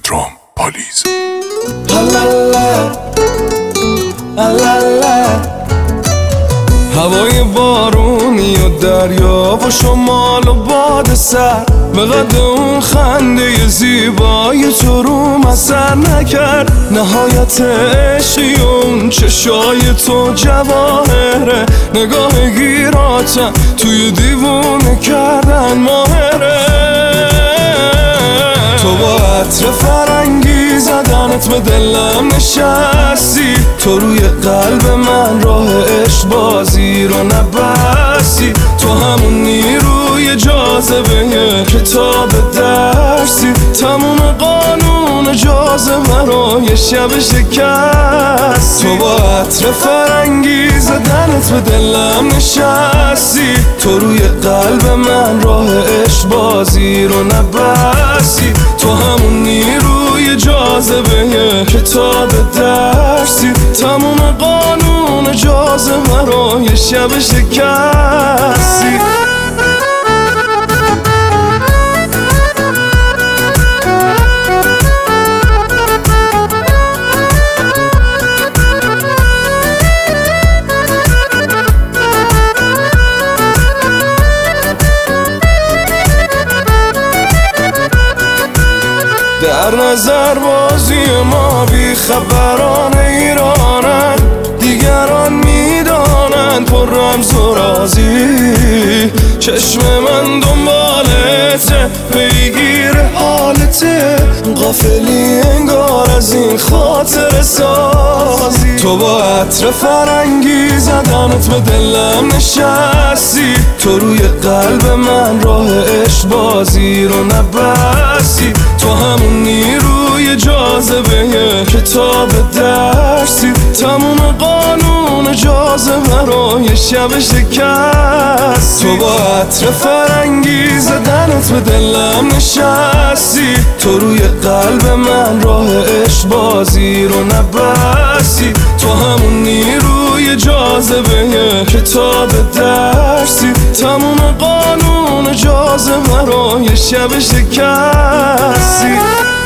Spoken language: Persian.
پدرام پالیز. هوای بارونی و دریا و شمال و باد سر به قد اون خنده زیبای تو روم اثر نکرد. نهایت عشقی اون چشای تو جواهره، نگاه گیراتم توی دیوونه کردن ماهره. تو با عطر فرنگی زدنت به دلم نشستی، تو روی قلب من راه عشق بازی رو نبستی. تو همون نیروی جاذبه کتاب درسی، تموم قانون جاذبه رو یه شب شکستی. تو با عطر فرنگی زدنت به دلم نشستی، تو روی قلب من راه عشق بازی رو نبستی. تو همون نیروی جاذبه کتاب درسی، تموم قانون جاذبه رو یه شب شکستی. در نظر بازی ما بی خبران ایرانن، دیگران میدانند پر رمز و رازی. چشم من دنبالته، پیگیر حالته، غافلی انگار از این خاطر سازی. تو با عطر فرنگی زدنت به دلم نشستی، تو روی قلب من راه عشق بازی رو نبستی. تو همون نیروی جاذبه کتاب درسی، تموم قانون جاذبه رو یه شب شکستی. تو با عطر فرنگی زدنت به دلم نشستی، تو روی قلب من راه عشق بازی رو نبستی. تو همون نیروی جاذبه کتاب درسی، تموم قانون جاذبه رو یه شب شکستی.